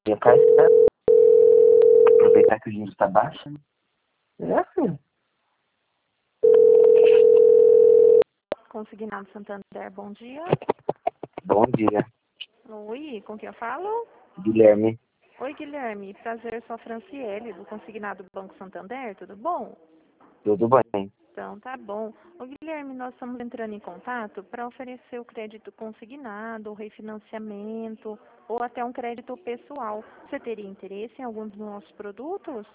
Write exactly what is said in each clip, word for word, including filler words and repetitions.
E a carta, aproveitar que o dinheiro está baixo. É, filho. Consignado Santander, bom dia. Bom dia, Oi, com quem eu falo? Guilherme. Oi, Guilherme. Prazer, sou a Franciele, do Consignado Banco Santander, tudo bom? Tudo bem? Então, tá bom. Ô, Guilherme, nós estamos entrando em contato para oferecer o crédito consignado, o refinanciamento ou até um crédito pessoal. Você teria interesse em algum dos nossos produtos?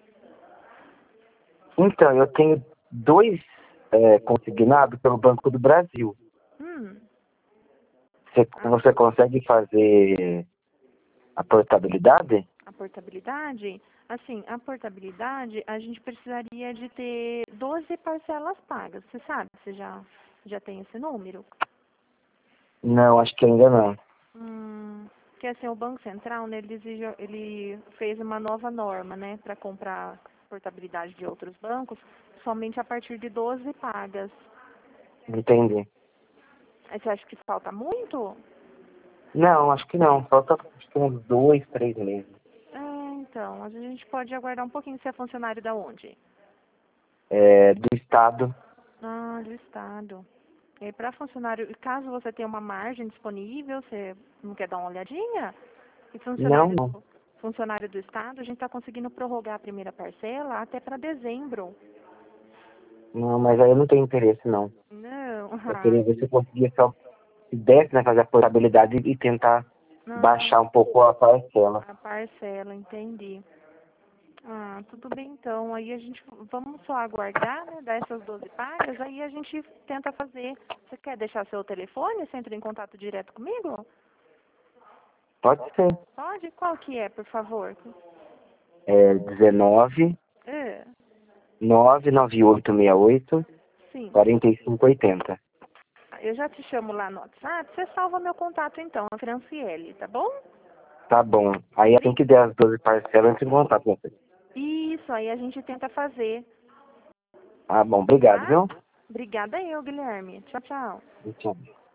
Então, eu tenho dois é, consignados pelo Banco do Brasil. Hum, Você, a, você consegue fazer a portabilidade? a portabilidade? Assim, a portabilidade, a gente precisaria de ter doze parcelas pagas. Você sabe? Você já, já tem esse número? Não, acho que ainda não. Hum, que assim, o Banco Central, né, ele, exige, ele fez uma nova norma, né, para comprar portabilidade de outros bancos, somente a partir de doze pagas. Entendi. Aí você acha que falta muito? Não, acho que não. Falta acho que uns dois, três meses. É, então, a gente pode aguardar um pouquinho. Você é funcionário da onde? É, do Estado. Ah, do Estado. E para funcionário, e caso você tenha uma margem disponível, você não quer dar uma olhadinha? E Não, funcionário não. do, funcionário do Estado, a gente está conseguindo prorrogar a primeira parcela até para dezembro. Não, mas aí eu não tenho interesse, não. Não, Eu ah, queria ver se eu conseguia só, se desse, né, fazer a portabilidade e tentar não, baixar um pouco a parcela. a parcela, entendi. Ah, tudo bem então. Aí a gente, vamos só aguardar, né, dar essas doze pagas, aí a gente tenta fazer. Você quer deixar seu telefone? Você entra em contato direto comigo? Pode ser. Pode? Qual que é, por favor? É dezenove, É, nove nove oito seis oito, sim. quarenta e cinco oitenta. Eu já te chamo lá no WhatsApp, você salva meu contato então, a Franciele, tá bom? Tá bom. Aí assim Bri- que der as doze parcelas, eu entro em contato com você. Isso, aí a gente tenta fazer, Tá bom, obrigado, tá? viu? Obrigada eu, Guilherme. Tchau, tchau. Tchau.